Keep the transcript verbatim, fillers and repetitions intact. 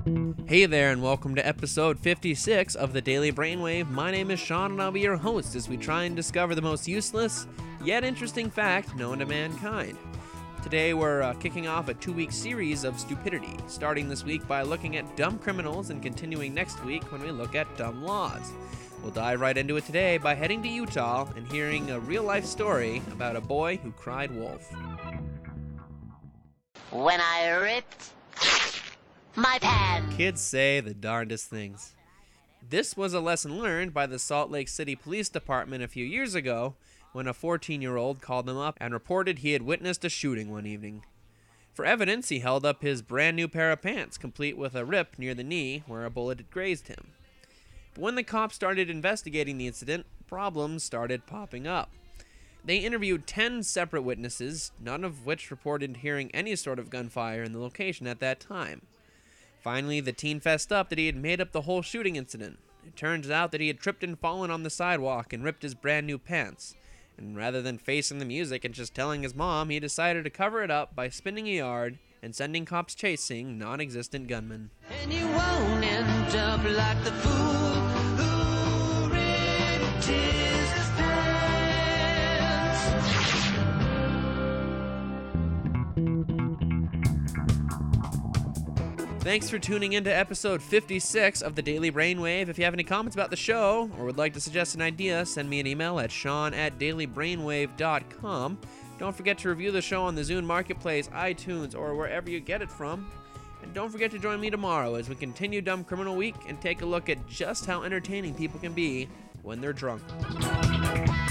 Hey there, and welcome to episode fifty-six of the Daily Brainwave. My name is Sean, and I'll be your host as we try and discover the most useless, yet interesting fact known to mankind. Today we're uh, kicking off a two-week series of stupidity, starting this week by looking at dumb criminals and continuing next week when we look at dumb laws. We'll dive right into it today by heading to Utah and hearing a real-life story about a boy who cried wolf. When I ripped my pants. Kids say the darndest things. This was a lesson learned by the Salt Lake City Police Department a few years ago when a fourteen-year-old called them up and reported he had witnessed a shooting one evening. For evidence, he held up his brand new pair of pants, complete with a rip near the knee where a bullet had grazed him. But when the cops started investigating the incident, problems started popping up. They interviewed ten separate witnesses, none of which reported hearing any sort of gunfire in the location at that time. Finally, the teen fessed up that he had made up the whole shooting incident. It turns out that he had tripped and fallen on the sidewalk and ripped his brand new pants. And rather than facing the music and just telling his mom, he decided to cover it up by spinning a yard and sending cops chasing non-existent gunmen. And you won't end up like the fool who ripped his pants. Thanks for tuning in to episode fifty-six of the Daily Brainwave. If you have any comments about the show or would like to suggest an idea, send me an email at sean at dailybrainwave dot com. Don't forget to review the show on the Zune Marketplace, iTunes, or wherever you get it from. And don't forget to join me tomorrow as we continue Dumb Criminal Week and take a look at just how entertaining people can be when they're drunk.